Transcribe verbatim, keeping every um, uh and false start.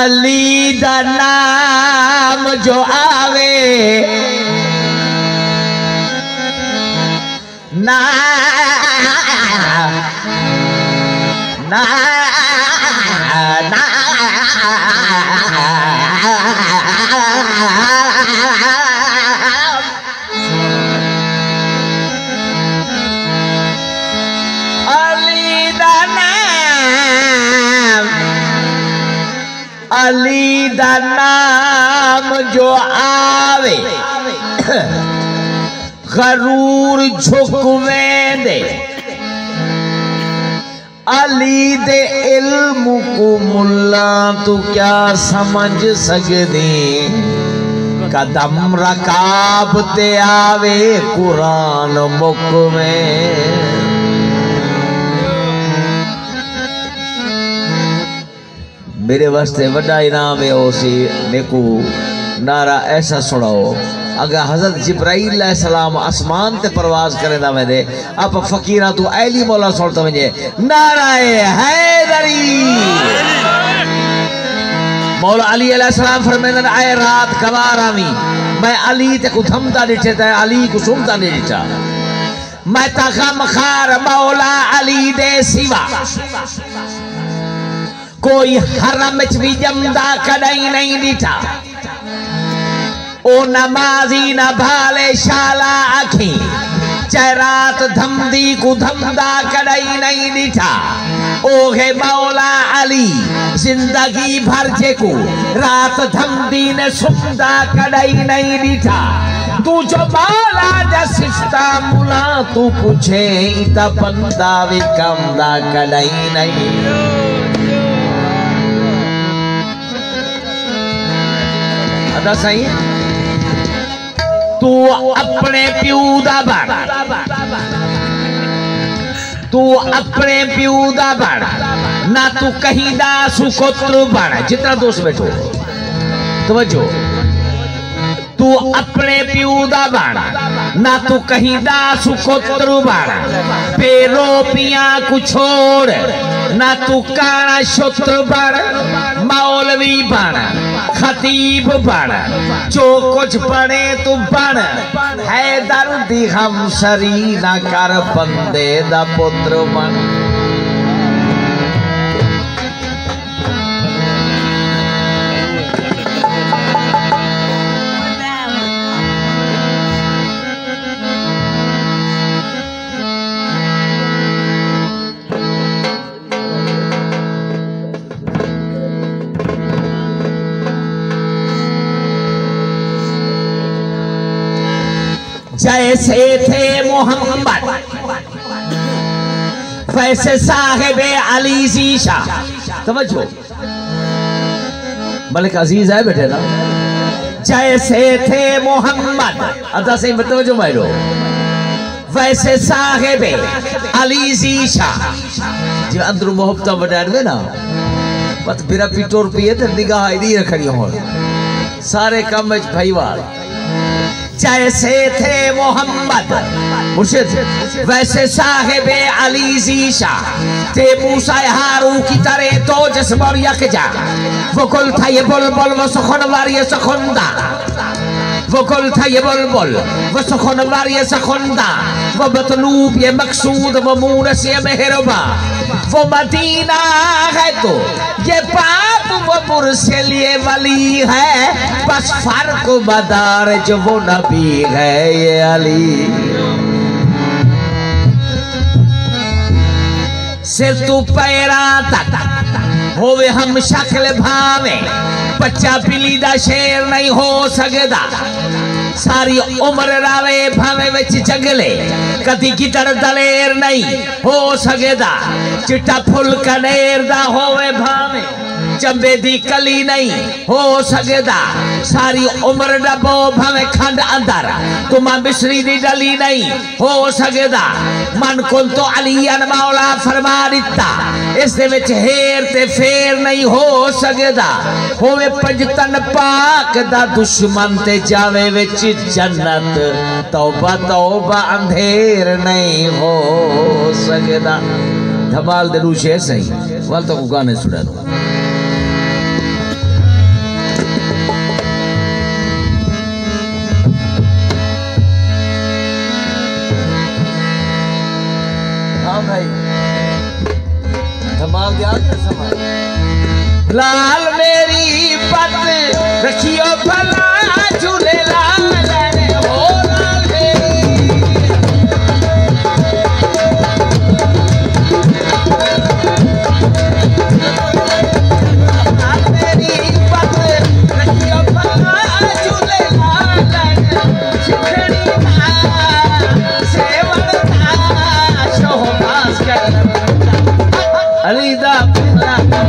अली दा नाम जो आवे ना ना ना अली दा नाम अली दा नाम जो आवे गरूर झुकवेंदे अली दे इल्म को मुल्ला तू क्या समझ सकदे कदम रकाब ते आवे कुरान मुख में मेरे वास्ते वड्डा इनाम है ओसी नेकू नारा ऐसा सुनाओ अगर हजरत जिब्राइल अलैहिस्सलाम आसमान ते परवाज करेंदा वेंदे आप फकीरा तू अली मौला सुनता वने नाराए हैदरी मौला अली अलैहिस्सलाम फरमांदा आए रात कवार आवी मैं अली ते को थमदा दिठे ते अली को सुनता नहीं दिठा मैं ता गम खार मौला अली दे सिवा कोई हरम भी जमदा कदई नहीं दिठा ओ नमाजी न भाले शाला आखी चाहे रात धमदी को धमदा कदई नहीं दिठा ओ है मौला अली जिंदगी भर जे को रात धमदी ने सुमदा कदई नहीं दिठा तू जो मौला जसिस्ता मुला तू पूछे इता बंदा भी कमदा कदई नहीं अदा सही तू अपने प्यू दा बन तू अपने प्यू दा बन ना तू कहीं दा सुकोत्र बन जितना दोस्त बैठो तवज्जो तू अपने प्यू दा बन ना तू कहीं दा सुकोत्र बन पेरो पिया को छोड़ ना तू काना शोत्र बन मौलवी बन खतीब बन जो कुछ बने तू बन है दर्दी हम शरी ना कर बंदे दा पुत्र बन जैसे थे मोहम्मद वैसे साहिबे अली ज़ीशा समझो मलिक अजीज है बेटे ना जैसे थे मोहम्मद अदा से मतवजो मारो वैसे साहिबे अली ज़ीशा जो अंदर मोहब्बत बढ़ाने में ना बस बिरा पिटोर पिए तो निगाह इधर रखनी हो सारे काम में भाईवाल जैसे थे मोहम्मद मुर्शिद वैसे साहिबे अली ज़ीशा थे मूसा हारू की तरह तो जिस्म और यकजा वो कुल था ये बुलबुल वो सुखन वारी सुखंदा वो कुल था ये बुलबुल वो सुखन वारी सुखंदा वो मतलूब ये मकसूद वो मूनस ये मेहरबा वो मदीना है तो ये पाप वो मुरसिल ये वली है बस फर्क मदार जो वो नबी है ये अली सिर तू पैरा तक होवे हम शक्ल भावे बच्चा बिली दा शेर नहीं हो सकता सारी उम्र रावे भावे विच जंगले कदी गिदड़ दलेर नहीं हो सकता चिट्टा फुल कनेर दा होवे भावे चंबे दी कली नहीं हो सकता सारी उम्र डबो भावे खंड अंदर तुमा मिश्री दी डली नहीं हो सकता मन कुल तो अली अन मौला फरमा दिता इस दे विच हेर ते फेर नहीं हो सकता होवे पंजतन पाक दा दुश्मन ते जावे विच जन्नत तौबा तौबा अंधेर नहीं हो सकता धमाल दे शेर सही वाल तो गाने सुना दो भाई धमाल दिया के समा लाल मेरी पत रखियो भला झूले लाल रे हो लाल मेरी लाल मेरी पत रखियो भला झूले लाल रे शिखड़ी का सेवन का शोभास कर अलीदा